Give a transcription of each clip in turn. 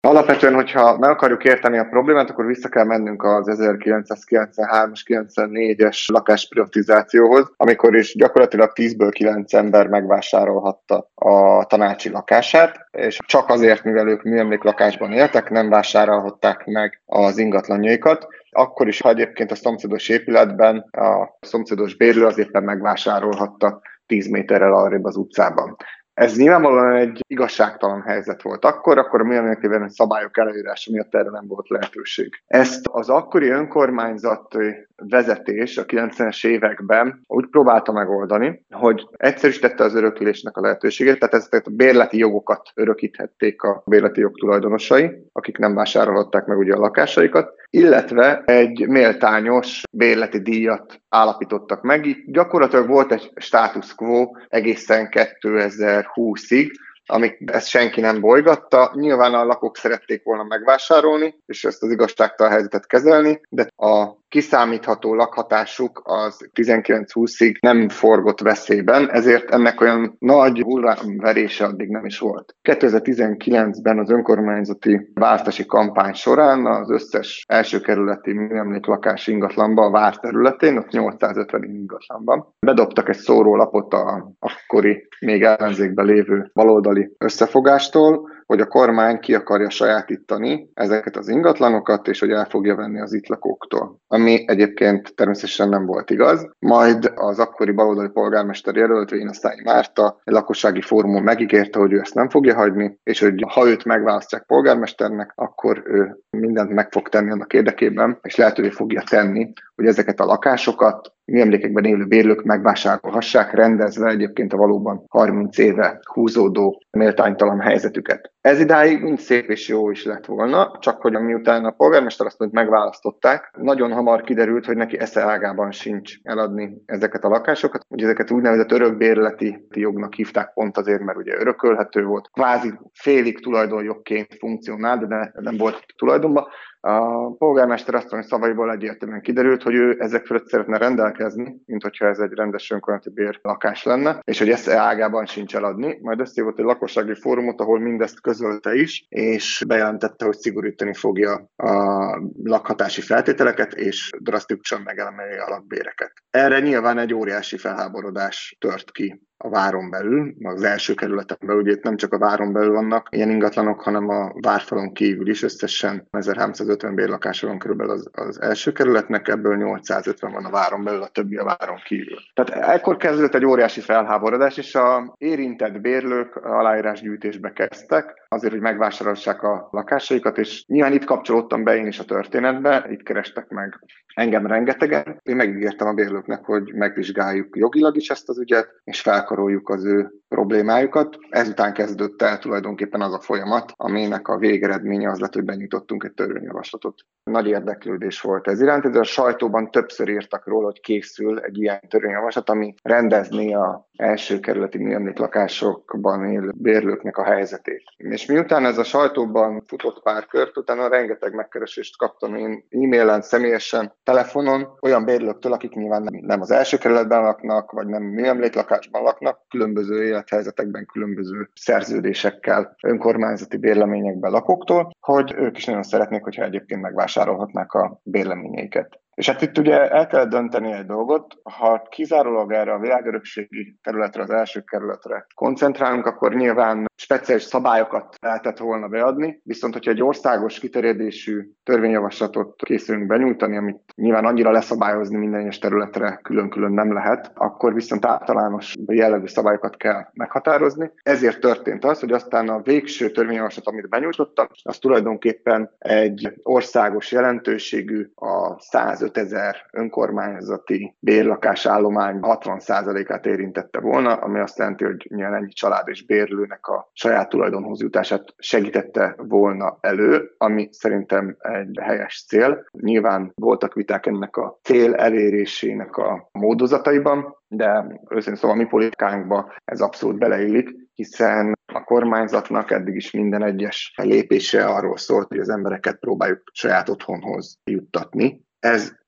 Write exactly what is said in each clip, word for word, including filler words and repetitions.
Alapvetően, hogyha meg akarjuk érteni a problémát, akkor vissza kell mennünk az ezerkilencszázkilencvenhármas kilencvennégyes lakásprivatizációhoz, amikor is gyakorlatilag tízből kilenc ember megvásárolhatta a tanácsi lakását, és csak azért, mivel ők műemléklakásban éltek, nem vásárolhatták meg az ingatlanjaikat. Akkor is, ha egyébként a szomszédos épületben a szomszédos bérlő az éppen megvásárolhatta tíz méterrel arrébb az utcában. Ez nyilvánvalóan egy igazságtalan helyzet volt akkor, akkor a műemlékvédelmi szabályok előírása miatt erre nem volt lehetőség. Ezt az akkori önkormányzati vezetés a kilencvenes években úgy próbálta megoldani, hogy egyszerűsítette az öröklésnek a lehetőségét, tehát ezeket a bérleti jogokat örökíthették a bérleti jog tulajdonosai, akik nem vásárolhatták meg ugye a lakásaikat, illetve egy méltányos bérleti díjat állapítottak meg. Itt gyakorlatilag volt egy status quo egészen kétezer-húszig, amíg ezt senki nem bolygatta. Nyilván a lakók szerették volna megvásárolni, és ezt az igazságtalan helyzetet kezelni, de a kiszámítható lakhatásuk az tizenkilenc-húszig nem forgott veszélyben, ezért ennek olyan nagy hullámverése addig nem is volt. kétezer-tizenkilencben az önkormányzati választási kampány során az összes elsőkerületi műemléklakás ingatlanban, a vár területén, ott nyolcszázötven ingatlanban bedobtak egy szórólapot a akkori még ellenzékben lévő baloldali összefogástól, hogy a kormány ki akarja sajátítani ezeket az ingatlanokat, és hogy el fogja venni az itt lakóktól. Ami egyébként természetesen nem volt igaz. Majd az akkori baloldali polgármester jelölt, Vénasztányi Márta egy lakossági fórumon megígérte, hogy ő ezt nem fogja hagyni, és hogy ha őt megválasztják polgármesternek, akkor ő mindent meg fog tenni annak érdekében, és lehetővé fogja tenni, hogy ezeket a lakásokat műemlékekben élő bérlők megvásárolhassák, rendezve egyébként a valóban harminc éve húzódó méltánytalan helyzetüket. Ez idáig mind szép és jó is lett volna, csak hogy miután a polgármester azt mondta, hogy megválasztották, nagyon hamar kiderült, hogy neki esze ágában sincs eladni ezeket a lakásokat. Ugye ezeket úgynevezett örökbérleti jognak hívták pont azért, mert ugye örökölhető volt, kvázi félig tulajdonjogként funkcionál, de nem volt tulajdonban. A polgármester azt mondja, szavaiból egyértelműen kiderült, hogy ő ezek fölött szeretne rendelkezni, mint hogyha ez egy rendes önkormányzati bérlakás lenne, és hogy ezt ágában sincs eladni. Majd összehívott egy lakossági fórumot, ahol mindezt közölte is, és bejelentette, hogy szigorítani fogja a lakhatási feltételeket, és drasztikusan megelemeli a lakbéreket. Erre nyilván egy óriási felháborodás tört ki a váron belül, az első kerületen belül, ugye itt nem csak a váron belül vannak ilyen ingatlanok, hanem a várfalon kívül is összesen ezerháromszázötven bérlakása van körülbelül az, az első kerületnek, ebből nyolcszázötven van a váron belül, a többi a váron kívül. Tehát ekkor kezdődött egy óriási felháborodás, és a érintett bérlők aláírásgyűjtésbe kezdtek, azért, hogy megvásárolják a lakásaikat, és nyilván itt kapcsolódtam be én is a történetbe, itt kerestek meg engem rengetegen. Én megígértem a bérlőknek, hogy megvizsgáljuk jogilag is ezt az ügyet, és felkaroljuk az ő problémájukat. Ezután kezdődött el tulajdonképpen az a folyamat, aminek a végeredménye az lett, hogy benyújtottunk egy törvényjavaslatot. Nagy érdeklődés volt ez iránt, de a sajtóban többször írtak róla, hogy készül egy ilyen törvényjavaslat, ami rendezné a első kerületi műemléklakásokban élő bérlőknek a helyzetét. És miután ez a sajtóban futott pár kört, utána rengeteg megkeresést kaptam én e-mailen, személyesen, telefonon, olyan bérlőktől, akik nyilván nem, nem az első kerületben laknak, vagy nem műemléklakásban laknak, különböző élethelyzetekben, különböző szerződésekkel, önkormányzati bérleményekben lakóktól, hogy ők is nagyon szeretnék, hogyha egyébként megvásárolhatnák a bérleményeiket. És hát itt ugye el kell dönteni egy dolgot, ha kizárólag erre a világörökségi területre, az első kerületre koncentrálunk, akkor nyilván speciális szabályokat lehetett volna beadni, viszont hogyha egy országos kiterjedésű törvényjavaslatot készülünk benyújtani, amit nyilván annyira leszabályozni minden egyes területre külön-külön nem lehet, akkor viszont általános jellegű szabályokat kell meghatározni. Ezért történt az, hogy aztán a végső törvényjavaslat, amit benyújtottam, az tulajdonképpen egy országos jelentőségű, a százötezer önkormányzati bérlakásállomány hatvan százalékát érintette volna, ami azt jelenti, hogy nyilván ennyi család és bérlőnek a saját tulajdonhoz jutását segítette volna elő, ami szerintem egy helyes cél. Nyilván voltak viták ennek a cél elérésének a módozataiban, de őszintén szóval mi politikánkba ez abszolút beleillik, hiszen a kormányzatnak eddig is minden egyes lépése arról szólt, hogy az embereket próbáljuk saját otthonhoz juttatni. Ez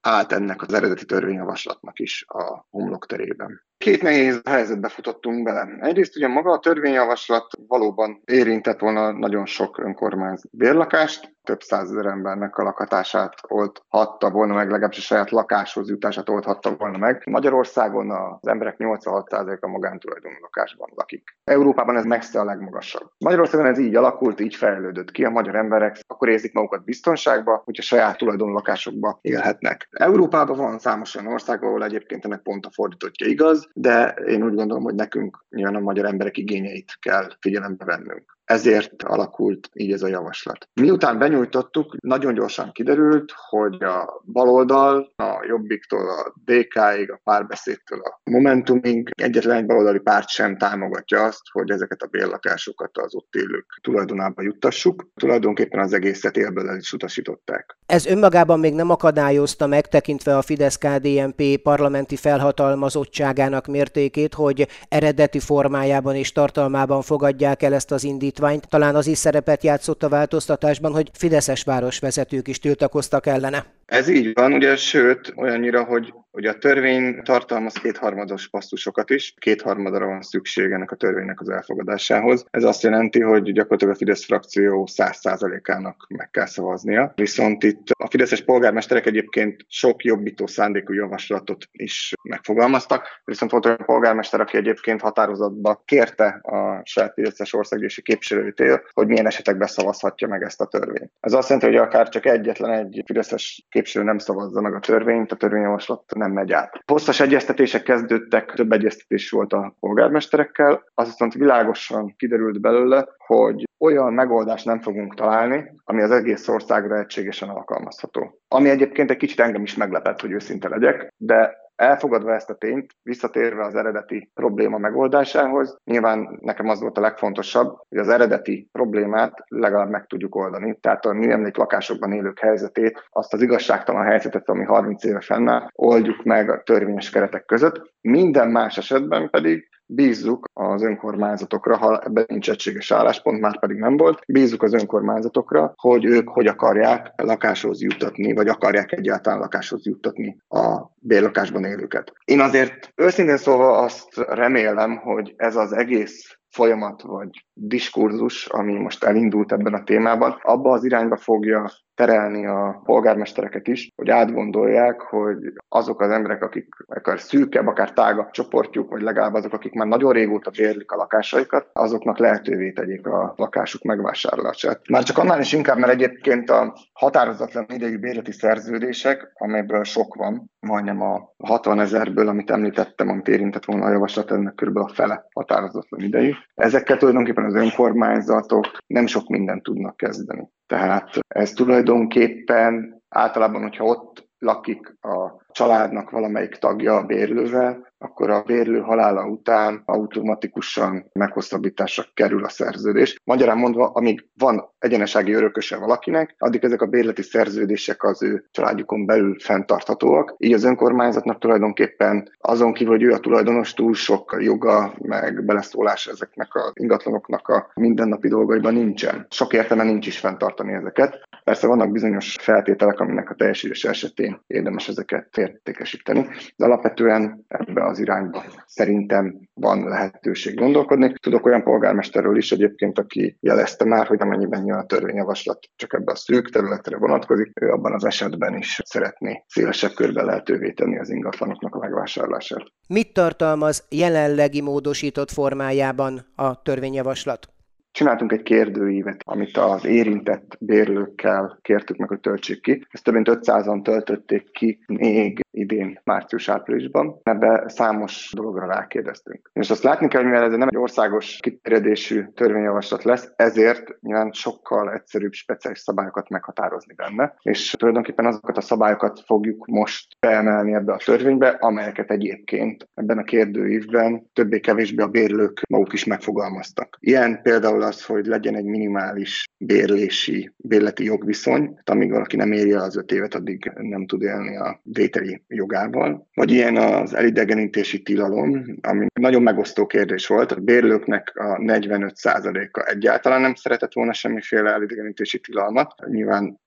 állt ennek az eredeti törvényjavaslatnak is a homlokterében. Két nehéz helyzetbe futottunk bele. Egyrészt ugye maga a törvényjavaslat valóban érintett volna nagyon sok önkormányzat bérlakást, több százezer embernek a lakhatását oldhatta volna meg, legalábbis a saját lakáshoz jutását oldhatta volna meg. Magyarországon az emberek nyolcvanhat százaléka magántulajdonú lakásban lakik. Európában ez messze a legmagasabb. Magyarországon ez így alakult, így fejlődött ki. A magyar emberek akkor érzik magukat biztonságba, hogyha saját tulajdonú lakásokba élhetnek. Európában van számos olyan ország, ahol egyébként ennek pont a fordítottja igaz, de én úgy gondolom, hogy nekünk nyilván a magyar emberek igényeit kell figyelembe vennünk. Ezért alakult így ez a javaslat. Miután benyújtottuk, nagyon gyorsan kiderült, hogy a baloldal, a Jobbiktól a dé ká-ig, a Párbeszédtől a Momentumig egyetlen egy baloldali párt sem támogatja azt, hogy ezeket a bérlakásokat az ott élők tulajdonába juttassuk. Tulajdonképpen az egészet élből el is utasították. Ez önmagában még nem akadályozta meg, tekintve a Fidesz-ká dé en pé parlamenti felhatalmazottságának mértékét, hogy eredeti formájában és tartalmában fogadják el ezt az indítványt. Talán az is szerepet játszott a változtatásban, hogy fideszes városvezetők is tiltakoztak ellene. Ez így van, ugye, sőt, olyannyira, hogy Ugye a törvény tartalmaz kétharmados passzusokat is, kétharmadra van szükség ennek a törvénynek az elfogadásához. Ez azt jelenti, hogy gyakorlatilag a Fidesz frakció száz százalékának meg kell szavaznia. Viszont itt a fideszes polgármesterek egyébként sok jobbító szándékú javaslatot is megfogalmaztak, viszont volt olyan polgármester, aki egyébként határozatba kérte a saját fideszes országgyűlési képviselőtől, hogy milyen esetekben szavazhatja meg ezt a törvényt. Ez azt jelenti, hogy akár csak egyetlen egy fideszes képviselő nem szavazza meg a törvényt, a törvényjavaslat nem megy át. Hosszas egyeztetések kezdődtek, több egyeztetés volt a polgármesterekkel, az viszont világosan kiderült belőle, hogy olyan megoldást nem fogunk találni, ami az egész országra egységesen alkalmazható. Ami egyébként egy kicsit engem is meglepett, hogy őszinte legyek, de elfogadva ezt a tényt, visszatérve az eredeti probléma megoldásához, nyilván nekem az volt a legfontosabb, hogy az eredeti problémát legalább meg tudjuk oldani. Tehát a műemlék lakásokban élők helyzetét, azt az igazságtalan helyzetet, ami harminc éve fennáll, oldjuk meg a törvényes keretek között. Minden más esetben pedig bízzuk az önkormányzatokra, ha ebben nincs egységes álláspont, már pedig nem volt, bízzuk az önkormányzatokra, hogy ők hogy akarják lakáshoz juttatni, vagy akarják egyáltalán lakáshoz juttatni a bérlakásban élőket. Én azért őszintén szólva azt remélem, hogy ez az egész folyamat vagy diskurzus, ami most elindult ebben a témában, abba az irányba fogja terelni a polgármestereket is, hogy átgondolják, hogy azok az emberek, akik akár szűkebb, akár tágabb csoportjuk, vagy legalább azok, akik már nagyon régóta bérlik a lakásaikat, azoknak lehetővé tegyék a lakásuk megvásárlását. Már csak annál is inkább, mert egyébként a határozatlan idejű bérleti szerződések, amelyből sok van, majdnem a hatvanezerből, amit említettem, amit érintett volna a javaslat, ennek kb. A fele határozatlan idejű. Ezekkel tulajdonképpen az önkormányzatok nem sok mindent tudnak kezdeni. Tehát ez tulajdonképpen általában, hogyha ott lakik a családnak valamelyik tagja a bérlővel, akkor a bérlő halála után automatikusan meghosszabbításra kerül a szerződés. Magyarán mondva, amíg van egyenesági örököse valakinek, addig ezek a bérleti szerződések az ő családjukon belül fenntarthatóak. Így az önkormányzatnak tulajdonképpen azon kívül, hogy ő a tulajdonos, túl sok joga, meg beleszólás ezeknek az ingatlanoknak a mindennapi dolgaiban nincsen. Sok értelme nincs is fenntartani ezeket. Persze vannak bizonyos feltételek, aminek a teljesülés esetén érdemes ezeket értékesíteni, de alapvetően ebbe az irányba szerintem van lehetőség gondolkodni. Tudok olyan polgármesterről is egyébként, aki jelezte már, hogy amennyiben jön a törvényjavaslat csak ebbe a szűk területre vonatkozik, ő abban az esetben is szeretné szélesebb körben lehetővé tenni az ingatlanoknak a megvásárlását. Mit tartalmaz jelenlegi módosított formájában a törvényjavaslat? Csináltunk egy kérdőívet, amit az érintett bérlőkkel kértük meg, hogy töltsék ki. Ezt több mint ötszázan töltötték ki még idén március-áprilisban. Ebbe számos dologra rákérdeztünk. És azt látni kell, hogy mivel ez nem egy országos kiterjedésű törvényjavaslat lesz, ezért nyilván sokkal egyszerűbb speciális szabályokat meghatározni benne. És tulajdonképpen azokat a szabályokat fogjuk most beemelni ebbe a törvénybe, amelyeket egyébként ebben a kérdőívben többé-kevésbé a bérlők maguk is megfogalmaztak. Ilyen például az, hogy legyen egy minimális bérlési, bérleti jogviszony, amíg valaki nem éri el az öt évet, addig nem tud élni a vételi jogával. Vagy ilyen az elidegenítési tilalom, ami nagyon megosztó kérdés volt. A bérlőknek a negyvenöt százaléka egyáltalán nem szeretett volna semmiféle elidegenítési tilalmat. Nyilván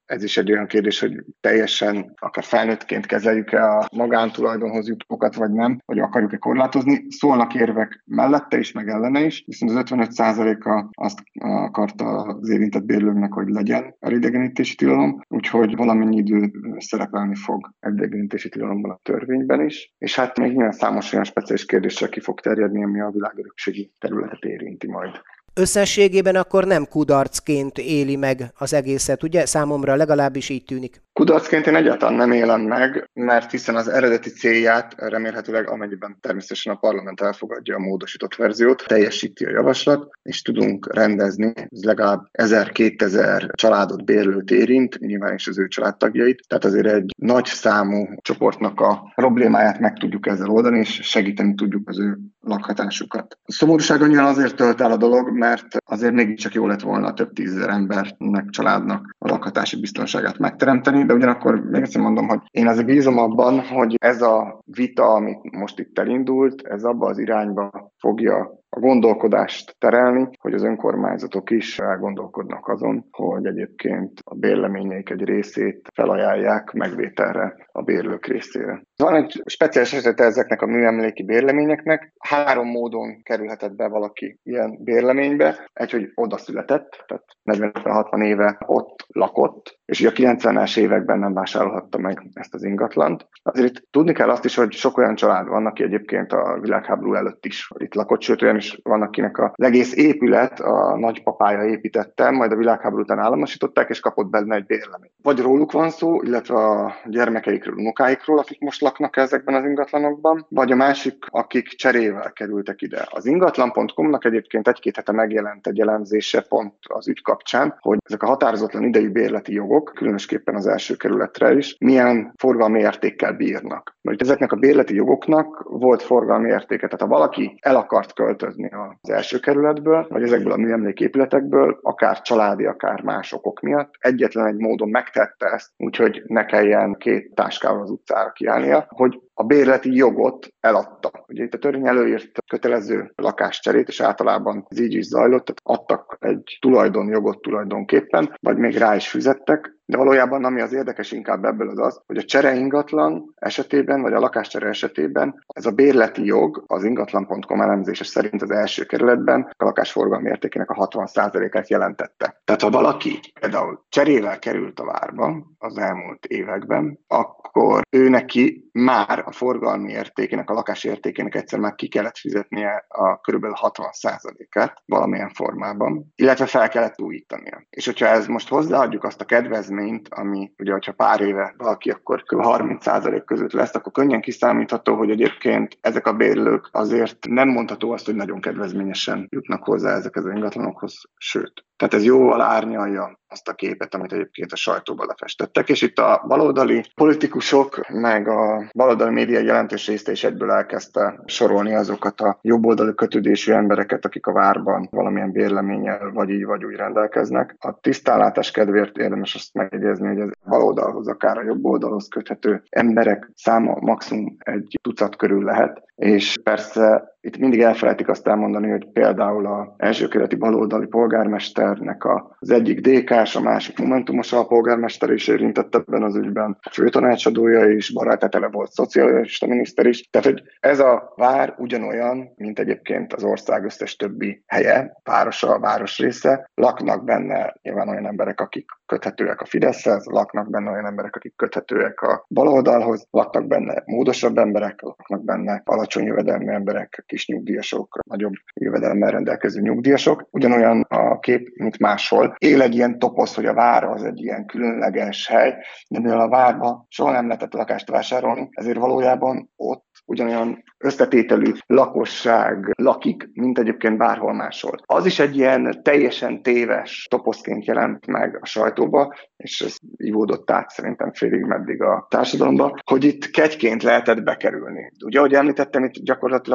ez is egy olyan kérdés, hogy teljesen akár felnőttként kezeljük-e a magántulajdonhoz jutókat, vagy nem, vagy akarjuk-e korlátozni. Szólnak érvek mellette is, meg ellene is, viszont az ötvenöt százaléka azt akarta az érintett bérlőknek, hogy legyen elidegenítési tilalom, úgyhogy valamennyi idő szerepelni fog elidegenítési tilalomban a törvényben is, és hát még nyilván számos olyan speciális kérdésre ki fog terjedni, ami a világörökségi területet érinti majd. Összességében akkor nem kudarcként éli meg az egészet, ugye? Számomra legalábbis így tűnik. Kudarcként én egyáltalán nem élem meg, mert hiszen az eredeti célját remélhetőleg, amennyiben természetesen a parlament elfogadja a módosított verziót, teljesíti a javaslat, és tudunk rendezni, ez legalább ezer-kétezer családot bérlőt érint, nyilván is az ő családtagjait, tehát azért egy nagy számú csoportnak a problémáját meg tudjuk ezzel oldani, és segíteni tudjuk az ő lakhatásukat. A szomorúság annyian azért tölt el a dolog, mert azért mégiscsak jó lett volna több tízezer embernek, családnak a lakhatási biztonságát megteremteni, de ugyanakkor még egyszer mondom, hogy én azért bízom abban, hogy ez a vita, amit most itt elindult, ez abba az irányba fogja a gondolkodást terelni, hogy az önkormányzatok is elgondolkodnak azon, hogy egyébként a bérleményeik egy részét felajánlják megvételre a bérlők részére. Van egy speciális esete ezeknek a műemléki bérleményeknek. Három módon kerülhetett be valaki ilyen bérleménybe. Egy, hogy oda született, tehát negyven-hatvan éve ott lakott, és ugye a kilencvenes években nem vásárolhatta meg ezt az ingatlant. Azért itt tudni kell azt is, hogy sok olyan család van, aki egyébként a világháború előtt is itt lakott, sőt olyan is van, akinek az egész épület a nagypapája építette, majd a világháború után államosították, és kapott benne egy bérleményt. Vagy róluk van szó, illetve a gyermekeikről, unokáikról, akik most laknak ezekben az ingatlanokban, vagy a másik, akik cserével kerültek ide. Az ingatlan pont com-nak egyébként egy-két hete megjelent egy elemzése pont az ügy kapcsán, hogy ezek a határozatlan idejű bérleti jogok, különösképpen az első kerületre is, milyen forgalmi értékkel bírnak. Mert ezeknek a bérleti jogoknak volt forgalmi értéke, tehát ha valaki el akart költözni az első kerületből, vagy ezekből a műemléképületekből, akár családi, akár más okok miatt, egyetlen egy módon megtette ezt, úgyhogy ne kelljen két táskával az utcára kiállnia, hogy a bérleti jogot eladta. Ugye itt a törvény előírt kötelező lakáscserét, és általában ez így is zajlott, tehát adtak egy tulajdonjogot tulajdonképpen, vagy még rá is fizettek, de valójában ami az érdekes inkább ebből az az, hogy a csereingatlan esetében, vagy a lakáscsere esetében ez a bérleti jog az ingatlan pont com elemzése szerint az első kerületben a lakásforgalmi értékének a hatvan százalékát jelentette. Tehát ha valaki például cserével került a várba az elmúlt években, akkor ő neki már a forgalmi értékének, a lakás értékének egyszer már ki kellett fizetnie a kb. hatvan százalékát valamilyen formában, illetve fel kellett újítania. És hogyha ez most hozzáadjuk azt a kedvezményt, ami ugye, hogyha pár éve valaki akkor kb. harminc százalék között lesz, akkor könnyen kiszámítható, hogy egyébként ezek a bérlők azért nem mondható azt, hogy nagyon kedvezményesen jutnak hozzá ezekhez az ingatlanokhoz, sőt. Tehát ez jóval árnyalja azt a képet, amit egyébként a sajtóban lefestettek, és itt a baloldali politikusok, meg a baloldali média jelentős részt is egyből elkezdte sorolni azokat a jobboldali kötődésű embereket, akik a várban valamilyen bérleménnyel vagy így, vagy úgy rendelkeznek. A tisztánlátás kedvéért érdemes azt megjegyezni, hogy az baloldalhoz, akár a jobboldalhoz köthető emberek száma maximum egy tucat körül lehet, és persze itt mindig elfelejtik azt elmondani, hogy például az elsőkerületi baloldali polgármesternek az egyik dé ká-s, a másik momentumos alpolgármester is érintett ebben az ügyben, a főtanácsadója is, Barát volt szocialista miniszter is. Tehát, hogy ez a vár ugyanolyan, mint egyébként az ország összes többi helye, városa, városrésze. Laknak benne nyilván olyan emberek, akik köthetőek a Fideszhez, laknak benne olyan emberek, akik köthetőek a baloldalhoz, laknak benne módosabb emberek, laknak benne alacsony jövedelmű emberek, kis nyugdíjasok, nagyobb jövedelemmel rendelkező nyugdíjasok. Ugyanolyan a kép, mint máshol. Él egy ilyen toposz, hogy a vár az egy ilyen különleges hely, de mivel a várba soha nem lehetett lakást vásárolni, ezért valójában ott ugyanolyan összetételű lakosság lakik, mint egyébként bárhol máshol. Az is egy ilyen teljesen téves toposzként jelent meg a sajtóba, és ez ivódott át szerintem félig meddig a társadalomba, hogy itt kegyként lehetett bekerülni. Ugye, ahogy említettem, itt gyakorlatilag cserével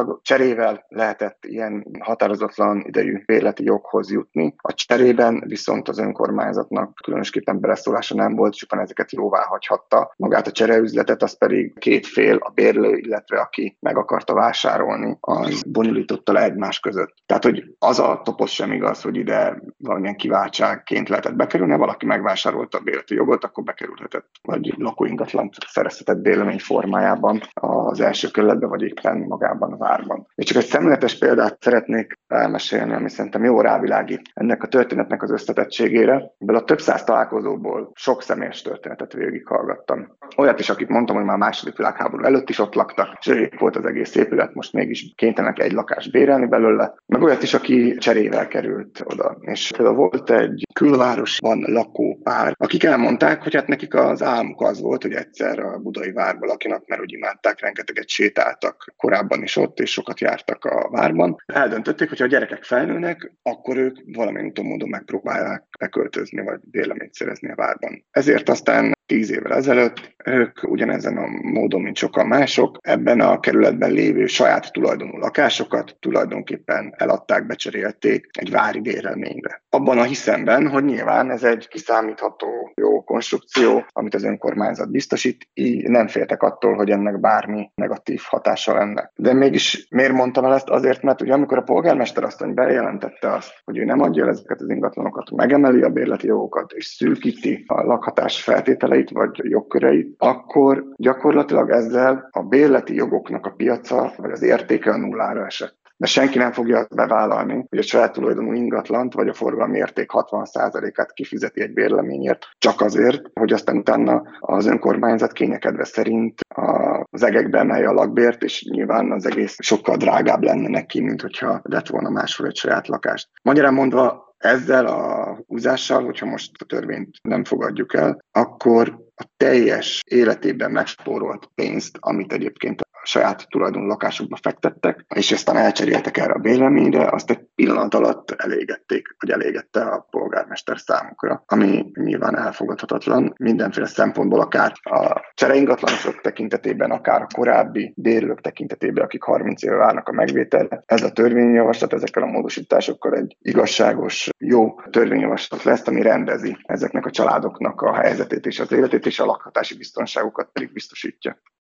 cserével lehetett ilyen határozatlan idejű bérleti joghoz jutni. A cserében viszont az önkormányzatnak különösképpen beleszólása nem volt, csupán ezeket jóvá hagyhatta. Magát a csereüzletet, az pedig két fél, a bérlő, illetve aki meg akarta vásárolni, az bonyolította le egymás között. Tehát, hogy az a topos sem igaz, hogy ide valamilyen kiváltságként lehetett bekerülni, ha valaki megvásárolta a bérleti jogot, akkor bekerülhetett, vagy lakóingatlant szerezhetett bérlemény formájában az első kerületben, vagy éppen magában a várban. És csak egy szemléletes példát szeretnék elmesélni, ami szerintem jó rávilágít ennek a történetnek az összetettségére. Ebből a több száz találkozóból sok személyes történetet végighallgattam. Olyat is, akit mondtam, hogy már a második világháború előtt is ott laktak, és rég volt az egész épület, most mégis kénytelenek egy lakást bérelni belőle, meg olyat is, aki cserével került oda. És például volt egy külvárosban lakó pár, akik elmondták, hogy hát nekik az álmuk az volt, hogy egyszer a budai várban lakjanak, mert úgy imádták, rengeteget sétáltak korábban is ott, és sokat jártak a várban. Eldöntötték, hogy ha a gyerekek felnőnek, akkor ők valamilyen úton módon megpróbálják beköltözni, vagy bérleményt szerezni a várban. Ezért aztán tíz évvel ezelőtt ők ugyanezen a módon, mint sokan mások, ebben a kerületben lévő saját tulajdonú lakásokat tulajdonképpen eladták, becserélték egy vári bérelményre. Abban a hiszemben, hogy nyilván ez egy kiszámítható jó konstrukció, amit az önkormányzat biztosít, így nem féltek attól, hogy ennek bármi negatív hatása lenne. De mégis miért mondtam el ezt? Azért, mert ugye amikor a polgármester asszony bejelentette azt, hogy ő nem adja el ezeket az ingatlanokat, megemeli a bérleti jogokat és szűkíti a lakhatás feltételeit vagy jogköreit, akkor gyakorlatilag ezzel a bérleti jogoknak a piaca vagy az értéke a nullára esett. De senki nem fogja bevállalni, hogy a saját tulajdonú ingatlant vagy a forgalmi érték hatvan százalékát kifizeti egy bérleményért, csak azért, hogy aztán utána az önkormányzat kényekedve szerint az egekbe emelje a lakbért, és nyilván az egész sokkal drágább lenne neki, mint hogyha lett volna máshol egy saját lakást. Magyarán mondva, ezzel a húzással, hogyha most a törvényt nem fogadjuk el, akkor a teljes életében megspórolt pénzt, amit egyébként a saját tulajdonú lakásukba fektettek, és aztán elcseréltek erre a bérleményre, azt egy pillanat alatt elégették, vagy elégette a polgármester számukra, ami nyilván elfogadhatatlan mindenféle szempontból, akár a csereingatlanosok tekintetében, akár a korábbi bérlők tekintetében, akik harminc éve várnak a megvételre. Ez a törvényjavaslat ezekkel a módosításokkal egy igazságos, jó törvényjavaslat lesz, ami rendezi ezeknek a családoknak a helyzetét és az életét, és a lakhatási biztonságukat pedig biztosítja.